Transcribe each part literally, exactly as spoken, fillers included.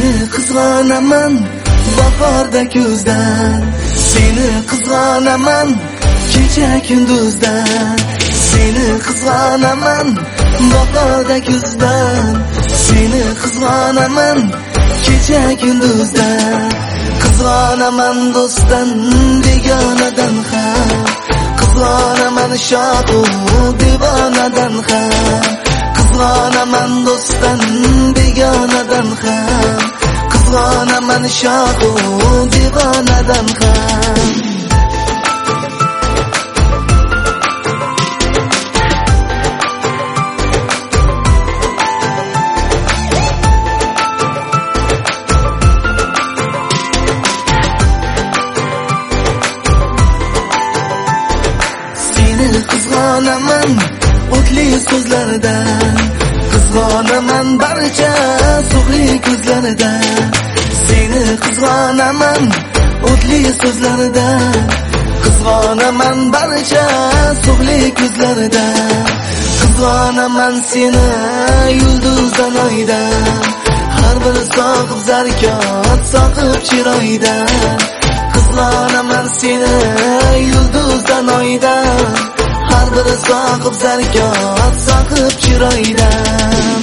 Seni qizg'onaman bahorda kuzdan, seni qizg'onaman kecha kunduzdan, seni qizg'onaman bahorda kuzdan, seni qizg'onaman kecha kunduzdan, qizg'onaman do'stdan begonadan ham, qizg'onaman shoqu devonadan ham, qizg'onaman do'stdan begonadan ham, qizg'onaman shoqu devonadan ham. Qizg'onaman o'tli so'zlaridan, qizg'onaman barcha suvli ko'zlaridan, seni qizg'onaman o'tli so'zlaridan, qizg'onaman barcha suvli ko'zlaridan, qizg'onaman seni yulduzdan oydan, har bir soqib zarkot soqib chiroydan, qizg'onaman seni yulduzdan oydan, har bir soqib zarkot soqib chiroydan.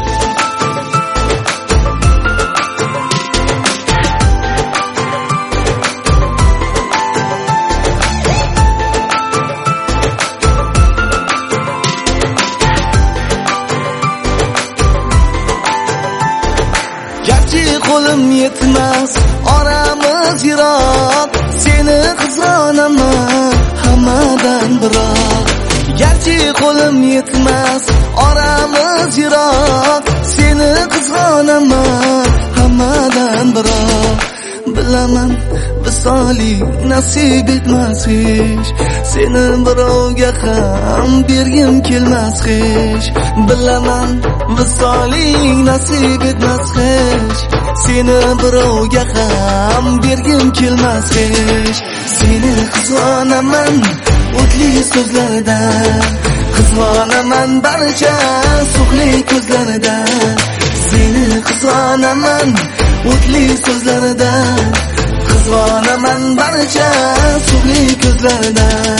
Garchi qo'lim yetmas oramiz yiroq, seni qizg'onaman hammadan biroq. Garchi qo'lim yetmas oramiz yiroq, seni qizg'onaman hammadan biroq. Bilaman visoli nasib etmas hech, seni birovga ham bergim kelmas hech. Bilaman visoling nasib etmas hech, seni birovga ham bergim kelmas hech. Seni qizg'onaman o'tli so'zlaridan, qizg'onaman barcha suvli ko'zlaridan, seni qizg'onaman o'tli so'zlaridan, qizg'onaman barcha suvli ko'zlaridan.